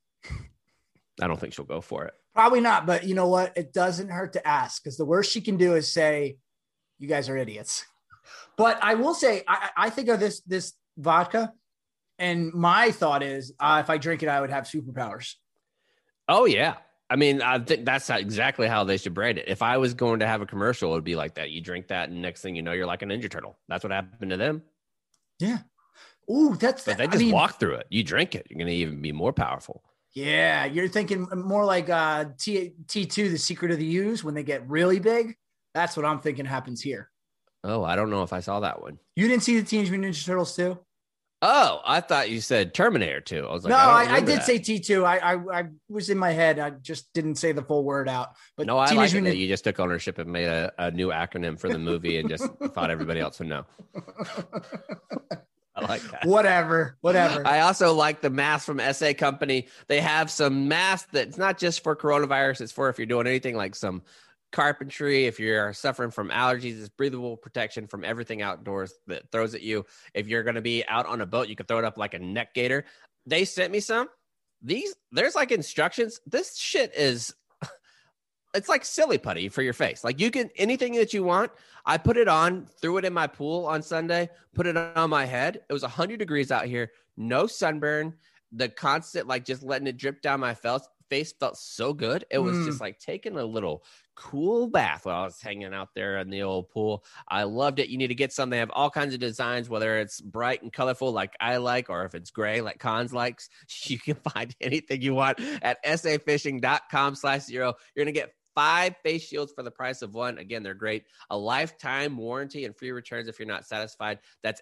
I don't think she'll go for it. Probably not, but you know what? It doesn't hurt to ask, because the worst she can do is say, you guys are idiots. But I will say, I, I think of this, this vodka, and my thought is uh, if I drink it, I would have superpowers. Oh, yeah. I mean, I think that's how, exactly how they should brand it. If I was going to have a commercial, it would be like that. You drink that, and next thing you know, you're like a Ninja Turtle. That's what happened to them. Yeah. Ooh, that's But they just I mean, walk through it. You drink it, you're going to even be more powerful. Yeah, you're thinking more like uh, T T2, The Secret of the Ooze, when they get really big. That's what I'm thinking happens here. Oh, I don't know if I saw that one. You didn't see the Teenage Mutant Ninja Turtles two? Oh, I thought you said Terminator two. I was like, no, I, I, I did that. say T two. I, I I was in my head. I just didn't say the full word out. But no, I Teenage like it Mutant... that you just took ownership and made a, a new acronym for the movie and just thought everybody else would know. I like that. Whatever, whatever. I also like the mask from S A Company. They have some masks that's not just for coronavirus. It's for if you're doing anything like some carpentry, if you're suffering from allergies, it's breathable protection from everything outdoors that throws at you. If you're going to be out on a boat, you can throw it up like a neck gaiter. They sent me some. These, there's like instructions. This shit is, it's like silly putty for your face. Like you can, anything that you want. I put it on, threw it in my pool on Sunday, put it on my head. It was one hundred degrees out here, no sunburn. The constant, like just letting it drip down my face felt so good. It was mm. just like taking a little cool bath while I was hanging out there in the old pool. I loved it. You need to get some. They have all kinds of designs, whether it's bright and colorful like I like, or if it's gray like Cons likes. You can find anything you want at safishing.com slash zero. You're going to get five face shields for the price of one. Again, they're great. A lifetime warranty and free returns if you're not satisfied. That's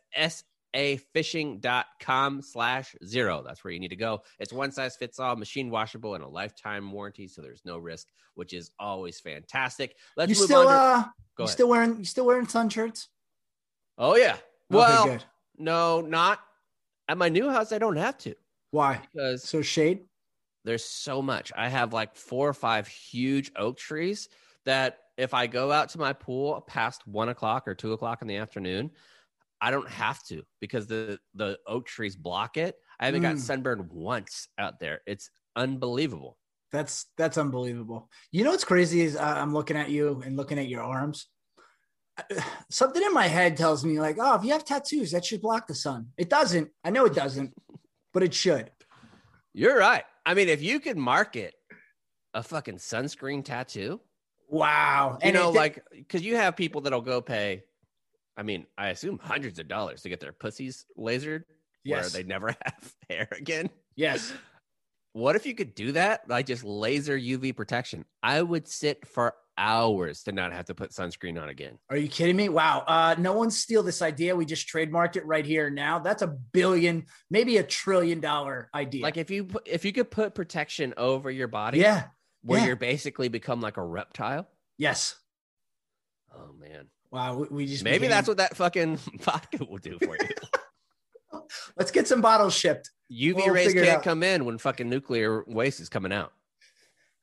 safishing.com slash zero. That's where you need to go. It's one size fits all, machine washable, and a lifetime warranty, so there's no risk, which is always fantastic. Let's you move still, on. To, uh, go you ahead. still wearing you still wearing sun shirts? Oh yeah. Well, okay, good. No, not at my new house. I don't have to. Why? Because so shade. There's so much. I have like four or five huge oak trees that if I go out to my pool past one o'clock or two o'clock in the afternoon, I don't have to because the, the oak trees block it. I haven't mm. gotten sunburned once out there. It's unbelievable. That's, that's unbelievable. You know, what's crazy is uh, I'm looking at you and looking at your arms. Something in my head tells me like, oh, if you have tattoos, that should block the sun. It doesn't. I know it doesn't, but it should. You're right. I mean, if you could market a fucking sunscreen tattoo. Wow. You and know, it, like, because you have people that'll go pay, I mean, I assume hundreds of dollars to get their pussies lasered yes. where they never have hair again. Yes. What if you could do that? Like just laser U V protection. I would sit for hours to not have to put sunscreen on again. Are you kidding me? Wow. Uh, no one steal this idea. We just trademarked it right here now. That's a billion, maybe a trillion dollar idea. Like if you put, if you could put protection over your body, yeah, where yeah. you're basically become like a reptile. Yes. Oh man. Wow. We, we just maybe became... that's what that fucking vodka will do for you. Let's get some bottles shipped. U V we'll rays can't come in when fucking nuclear waste is coming out.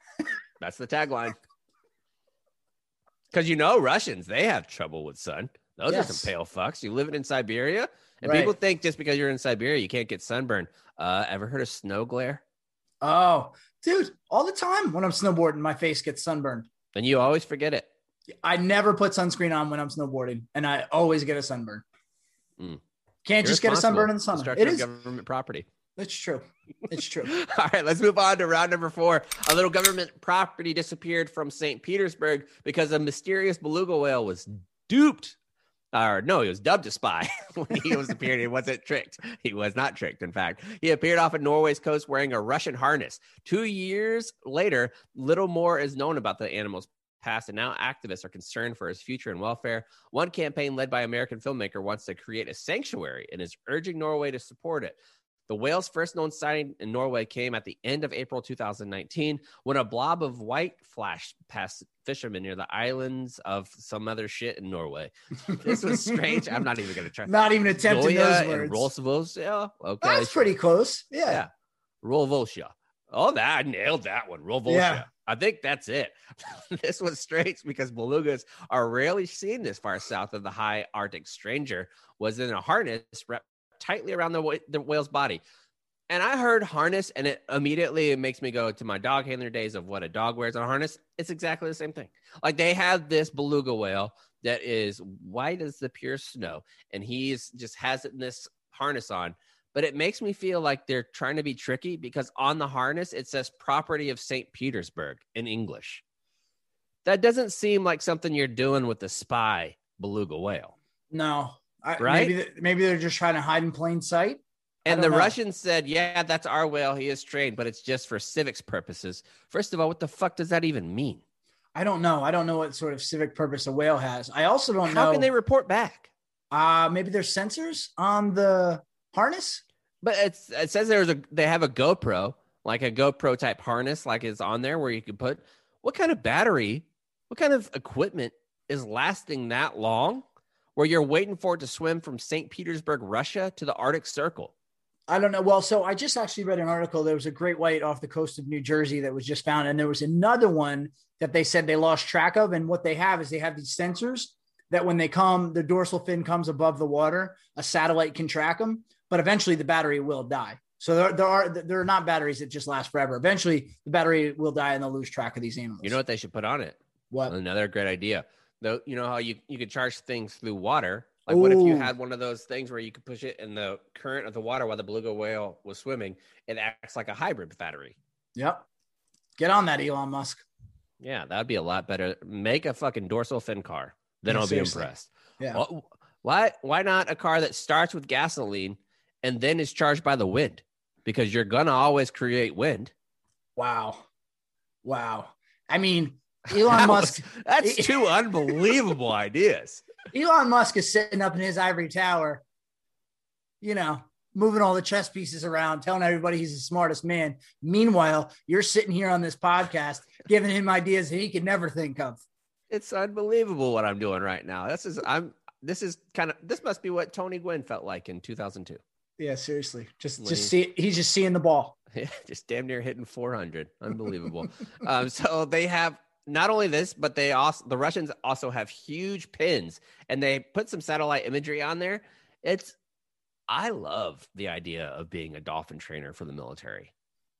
That's the tagline. Because you know Russians, they have trouble with sun. Those Yes. are some pale fucks. You living in Siberia? And Right. people think just because you're in Siberia, you can't get sunburn. Uh, ever heard of snow glare? Oh, dude, all the time when I'm snowboarding, my face gets sunburned. And you always forget it. I never put sunscreen on when I'm snowboarding, and I always get a sunburn. Mm. Can't just get a sunburn in the summer. Destruction It of is. government property. It's true. It's true. All right, let's move on to round number four. A little government property disappeared from Saint Petersburg because a mysterious beluga whale was duped. Or no, he was dubbed a spy when he was appeared. He wasn't tricked. He was not tricked. In fact, he appeared off of Norway's coast wearing a Russian harness. Two years later, little more is known about the animal's past, and now activists are concerned for his future and welfare. One campaign led by American filmmaker wants to create a sanctuary and is urging Norway to support it. The whale's first known sighting in Norway came at the end of April two thousand nineteen when a blob of white flashed past fishermen near the islands of some other shit in Norway. This was strange. I'm not even going to try. Not even attempting Zoya those and words. Rolsvosia. Okay. That's pretty close. Yeah. Yeah. Rolvosia. Oh, that I nailed that one. Rolvosia. Yeah. I think that's it. This was strange because belugas are rarely seen this far south of the high Arctic. Stranger was in a harness wrapped tightly around the, wh- the whale's body. And I heard harness, and it immediately it makes me go to my dog handler days of what a dog wears on a harness. It's exactly the same thing. Like they have this beluga whale that is white as the pure snow, and he's just has it in this harness on. But it makes me feel like they're trying to be tricky because on the harness, it says property of Saint Petersburg in English. That doesn't seem like something you're doing with the spy beluga whale. No. I, Right? Maybe, th- maybe they're just trying to hide in plain sight. I And don't the know. Russians said, yeah, that's our whale. He is trained, but it's just for civics purposes. First of all, what the fuck does that even mean? I don't know. I don't know what sort of civic purpose a whale has. I also don't How know. can they report back? Uh, maybe there's sensors on the harness. But it's, it says there's a they have a GoPro, like a GoPro type harness, like is on there where you can put what kind of battery, what kind of equipment is lasting that long where you're waiting for it to swim from Saint Petersburg, Russia to the Arctic Circle? I don't know. Well, so I just actually read an article. There was a great white off the coast of New Jersey that was just found. And there was another one that they said they lost track of. And what they have is they have these sensors that when they come, the dorsal fin comes above the water, a satellite can track them, but eventually the battery will die. So there, there are, there are not batteries that just last forever. Eventually the battery will die and they'll lose track of these animals. You know what they should put on it? what? Another great idea. Though, you know how you, you could charge things through water. Like, what if you Ooh. had one of those things where you could push it in the current of the water while the beluga whale was swimming? It acts like a hybrid battery. Yep. Get on that, Elon Musk. Yeah, that'd be a lot better. Make a fucking dorsal fin car. Then Yeah, I'll seriously. be impressed. Yeah. Wh- Why, why not a car that starts with gasoline and then is charged by the wind? Because you're going to always create wind. Wow. Wow. I mean, Elon That Musk, was- that's two unbelievable ideas. Elon Musk is sitting up in his ivory tower, you know, moving all the chess pieces around, telling everybody he's the smartest man. Meanwhile, you're sitting here on this podcast, giving him ideas that he could never think of. It's unbelievable what I'm doing right now. This is I'm this is kind of this must be what Tony Gwynn felt like in two thousand two. Yeah, seriously. Just, When just he- see, he's just seeing the ball. Just damn near hitting four hundred. Unbelievable. um, so they have not only this, but they also the Russians also have huge pins, and they put some satellite imagery on there. It's I love the idea of being a dolphin trainer for the military.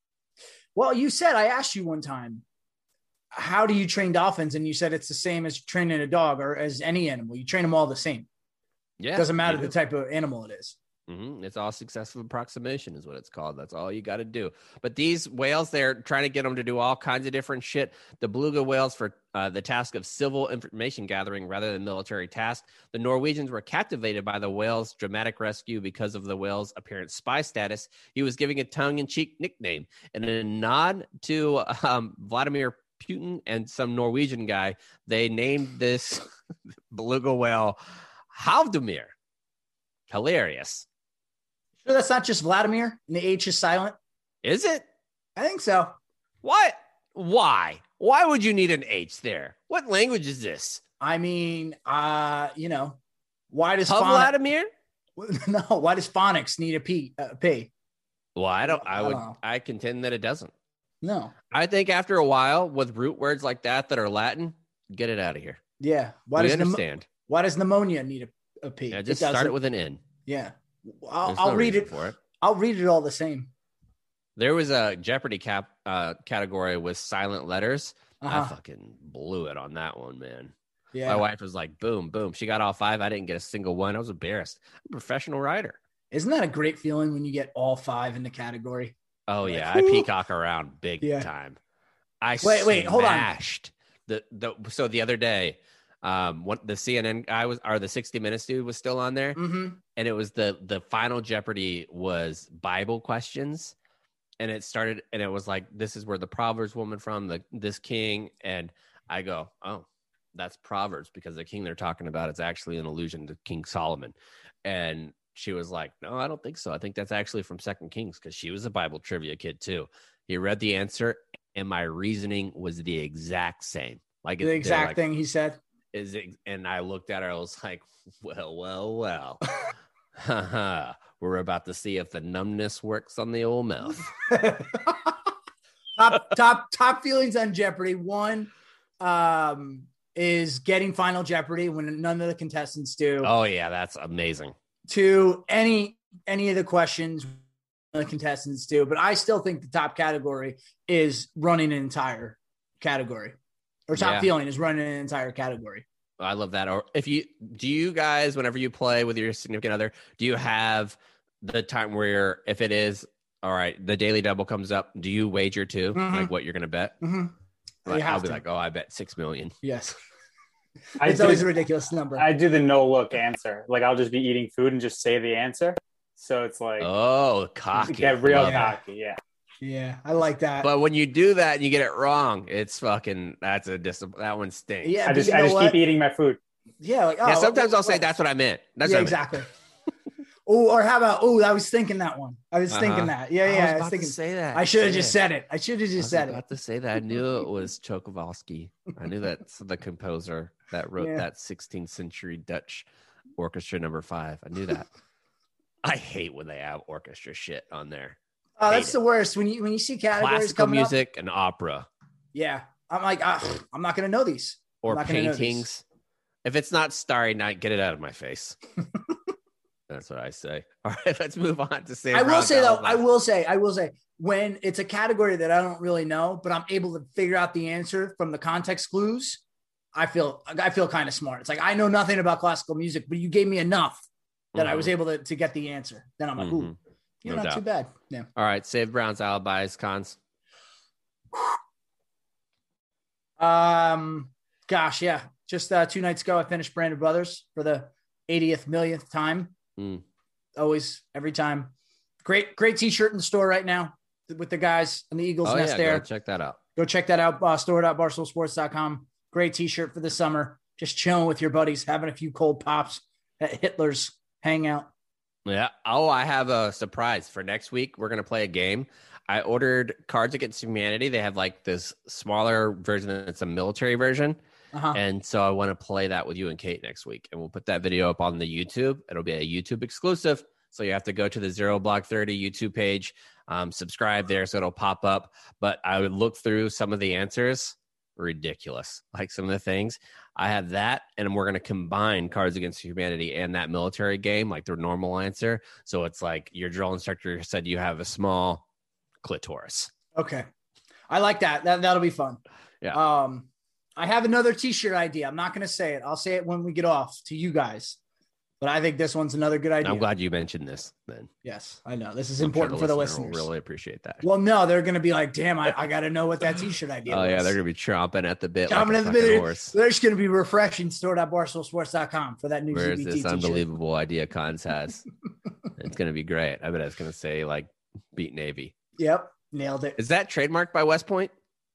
Well, you said, I asked you one time, how do you train dolphins? And you said it's the same as training a dog or as any animal. You train them all the same. Yeah, Doesn't matter you the do. type of animal it is. Mhm. It's all successful approximation is what it's called. That's all you got to do. But these whales, they're trying to get them to do all kinds of different shit. The beluga whales for uh, the task of civil information gathering rather than military task. The Norwegians were captivated by the whale's dramatic rescue because of the whale's apparent spy status. He was giving a tongue-in-cheek nickname. And in a nod to um, Vladimir Putin and some Norwegian guy, they named this beluga whale Haldimir. Hilarious. Sure, that's not just Vladimir and the H is silent. Is it? I think so. What? Why? Why would you need an H there? What language is this? I mean, uh, you know, why does Huh, phonics, Vladimir? no, why does phonics need a P? Uh, P? Well, I don't. I I would. don't know. I contend that it doesn't. No. I think after a while, with root words like that that are Latin, get it out of here. Yeah. Why we does pneum- understand. Why does pneumonia need a, a P? Yeah, just it start it with an N. Yeah. I'll, There's I'll no read reason it. for it. I'll read it all the same. There was a Jeopardy cap uh, category with silent letters. Uh-huh. I fucking blew it on that one, man. Yeah. My wife was like, boom, boom. She got all five. I didn't get a single one. I was embarrassed. I'm a professional writer. Isn't that a great feeling when you get all five in the category? Oh, Like, yeah. I whoo. peacock around big Yeah. time. I Wait, wait, hold on. smashed the, the So the other day, um, what the C N N guy was, or the sixty minutes dude was still on there. Mm-hmm. And it was the the final Jeopardy was Bible questions. And it started, and it was like, this is where the Proverbs woman from, the this king. And I go, oh, that's Proverbs, because the king they're talking about is actually an allusion to King Solomon. And she was like, no, I don't think so. I think that's actually from Second Kings, because she was a Bible trivia kid too. He read the answer, and my reasoning was the exact same. Like The exact like, thing he said. Is it, and I looked at her, I was like, well, well, well. Haha. We're about to see if the numbness works on the old mouth. top top top feelings on Jeopardy. One um, is getting Final Jeopardy when none of the contestants do. Oh yeah, that's amazing. Two, any any of the questions the contestants do, but I still think the top category is running an entire category, or top Yeah. feeling is running an entire category. I love that. Or if you do, you guys, whenever you play with your significant other, do you have the time where you're, if it is all right, the daily double comes up, do you wager too, Mhm. like what you're gonna bet? Mm-hmm. Like, You I'll have be to. like, oh, I bet six million. Yes, I it's do, always a ridiculous number. I do the no look answer. Like I'll just be eating food and just say the answer. So it's like Oh, cocky. get real Love it. cocky. Yeah. yeah, I like that. But when you do that and you get it wrong, it's fucking. That's a dis. That one stinks. yeah, I but just you I know just what? keep eating my food. Yeah, like oh, Yeah, sometimes what- I'll say what- that's what I meant. That's yeah, what I meant. exactly. Oh, or how about oh, I was thinking that one. I was Uh-huh. thinking that. Yeah, I yeah. was I was about thinking. to say that. I should have Say just it. said it. I should have I just was said it. about to say that. I knew it was Tchaikovsky. I knew that's the composer that wrote Yeah. that sixteenth century Dutch orchestra number five. I knew that. I hate when they have orchestra shit on there. Oh, that's hate the worst when you when you see categories Classical coming up. music and opera Yeah, I'm like, ah, I'm not going to know these. or I'm not gonna know these. paintings. If it's not Starry Night, get it out of my face. That's what I say. All right, let's move on to say. I will say though, I will say, I will say, when it's a category that I don't really know, but I'm able to figure out the answer from the context clues, I feel I feel kind of smart. It's like I know nothing about classical music, but you gave me enough that I was able to, to get the answer. Then I'm like, ooh, Mhm. you're No not doubt. too bad. Yeah. All right, save Brown's alibis, cons. Um, gosh, yeah. Just uh, two nights ago, I finished Brandon Brothers for the eightieth millionth time. Mm. Always, every time. Great, great T-shirt in the store right now with the guys and the Eagles Oh nest yeah, there. go check that out. Go check that out. Uh, store dot barstool sports dot com. Great T-shirt for the summer. Just chilling with your buddies, having a few cold pops at Hitler's hangout. Yeah. Oh, I have a surprise for next week. We're gonna play a game. I ordered Cards Against Humanity. They have like this smaller version that's a military version. Uh-huh. And so I want to play that with you and Kate next week. And we'll put that video up on the YouTube. It'll be a YouTube exclusive. So you have to go to the Zero Block thirty YouTube page, um, subscribe there so it'll pop up. But I would look through some of the answers. Ridiculous. Like some of the things. I have that, and we're going to combine Cards Against Humanity and that military game, like their normal answer. So it's like your drill instructor said you have a small clitoris. Okay. I like that. That that'll be fun. Yeah. Um, I have another T-shirt idea. I'm not going to say it. I'll say it when we get off to you guys. But I think this one's another good idea. I'm glad you mentioned this then. Yes, I know. This is I'm sure important for the listener listeners. will really appreciate that. Well, no, they're going to be like, damn, I, I got to know what that T-shirt idea Oh was. yeah, they're gonna be chomping at the bit. Chomping like a at the fucking bit. horse. They're just going to be refreshing store dot barstool sports dot com for that new Where's Z B T this T-shirt. unbelievable idea Cons has? It's gonna be great. I bet it's gonna say like beat Navy. Yep, nailed it. Is that trademarked by West Point?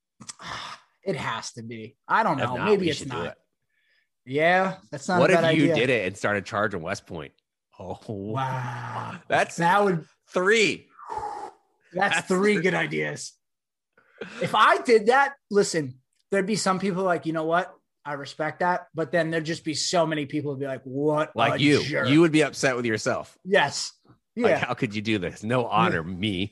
It has to be. I don't If know. not, Maybe we it's should do not. it. Yeah, that's not What a if bad you idea. did it and started charging West Point? Oh Wow, That's that would. three. That's, That's three the- good ideas. If I did that, listen, there'd be some people like, you know what? I respect that. But then there'd just be so many people who'd be like, what? a Like you. jerk. You would be upset with yourself. Yes. Yeah. Like, how could you do this? No honor, me.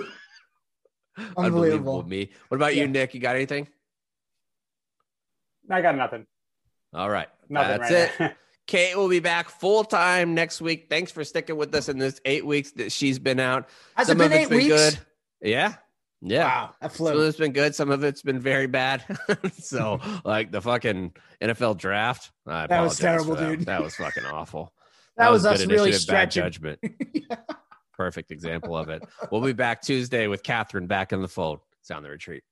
Unbelievable. me. What about Yeah. you, Nick? You got anything? I got nothing. All right. Nothing That's right it. now. Kate will be back full time next week. Thanks for sticking with us in this eight weeks that she's been out. Has Some it been of it's eight been weeks? good. Yeah. Yeah. Wow, that Some of flew. it's been good. Some of it's been very bad. So, like the fucking N F L draft. I That was apologize terrible, for that. dude. That was fucking awful. That was good us really initiative, bad stretching. judgment. Perfect example of it. We'll be back Tuesday with Catherine back in the fold. Sound the retreat.